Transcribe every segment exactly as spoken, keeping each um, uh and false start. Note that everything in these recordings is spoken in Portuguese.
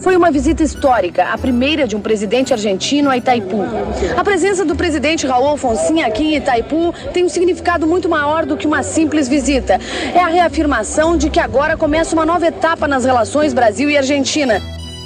Foi uma visita histórica, a primeira de um presidente argentino a Itaipu. A presença do presidente Raul Alfonsín aqui em Itaipu tem um significado muito maior do que uma simples visita. É a reafirmação de que agora começa uma nova etapa nas relações Brasil e Argentina.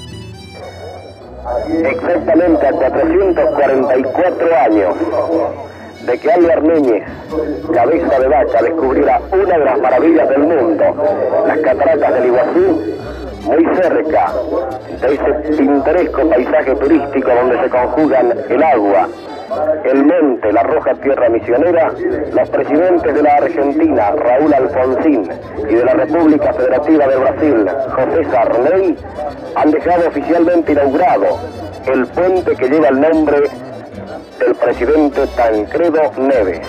Exactamente a cuatrocientos cuarenta y cuatro años de que Álvar Núñez, cabeza de vaca, descubriera una de las maravillas del mundo, las cataratas del Iguazú, muy cerca de ese pintoresco paisaje turístico donde se conjugan el agua, el monte, la roja tierra misionera, los presidentes de la Argentina, Raúl Alfonsín, y de la República Federativa del Brasil, José Sarney, han dejado oficialmente inaugurado el puente que lleva el nombre del presidente Tancredo Neves.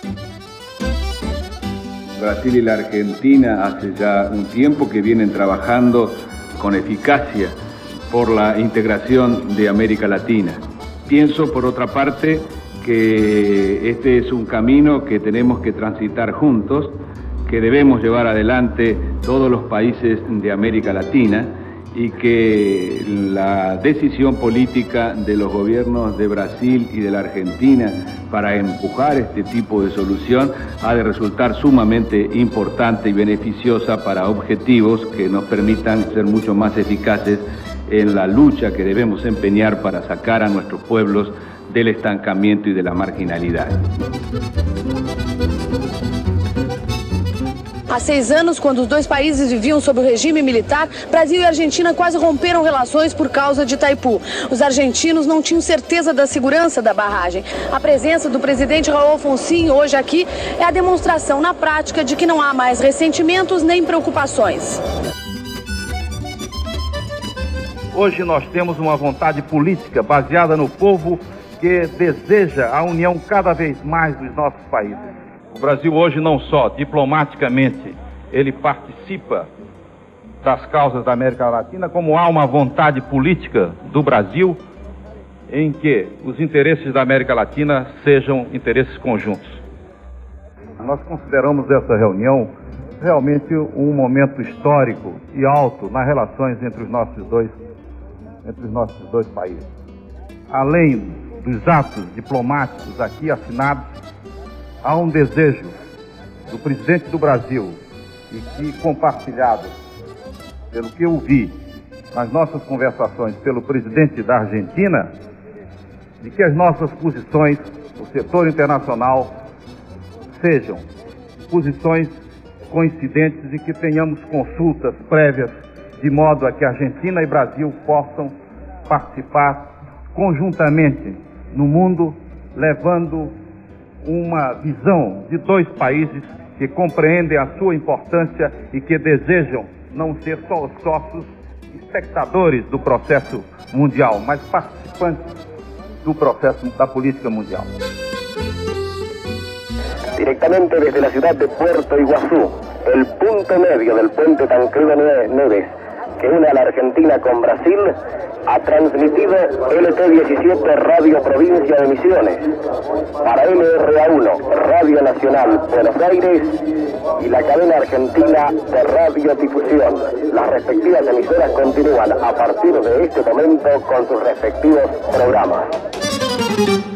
Brasil y la Argentina hace ya un tiempo que vienen trabajando con eficacia por la integración de América Latina. Pienso, por otra parte, que este es un camino que tenemos que transitar juntos, que debemos llevar adelante todos los países de América Latina y que la decisión política de los gobiernos de Brasil y de la Argentina para empujar este tipo de solución ha de resultar sumamente importante y beneficiosa para objetivos que nos permitan ser mucho más eficaces en la lucha que debemos empeñar para sacar a nuestros pueblos del estancamiento y de la marginalidad. Há seis anos, quando os dois países viviam sob o regime militar, Brasil e Argentina quase romperam relações por causa de Itaipu. Os argentinos não tinham certeza da segurança da barragem. A presença do presidente Raul Alfonsín hoje aqui é a demonstração na prática de que não há mais ressentimentos nem preocupações. Hoje nós temos uma vontade política baseada no povo que deseja a união cada vez mais dos nossos países. O Brasil hoje não só diplomaticamente ele participa das causas da América Latina, como há uma vontade política do Brasil em que os interesses da América Latina sejam interesses conjuntos. Nós consideramos essa reunião realmente um momento histórico e alto nas relações entre os nossos dois, entre os nossos dois países. Além dos atos diplomáticos aqui assinados, há um desejo do presidente do Brasil e que compartilhado, pelo que eu vi nas nossas conversações pelo presidente da Argentina, de que as nossas posições no setor internacional sejam posições coincidentes e que tenhamos consultas prévias de modo a que Argentina e Brasil possam participar conjuntamente no mundo, levando uma visão de dois países que compreendem a sua importância e que desejam não ser só os sócios espectadores do processo mundial, mas participantes do processo da política mundial. Directamente desde la ciudad de Puerto Iguazú, el punto medio del puente Tancredo Neves, que une a la Argentina con Brasil, ha transmitido L T diecisiete Radio Provincia de Misiones, para N R A uno Radio Nacional Buenos Aires y la cadena argentina de radiodifusión. Las respectivas emisoras continúan a partir de este momento con sus respectivos programas.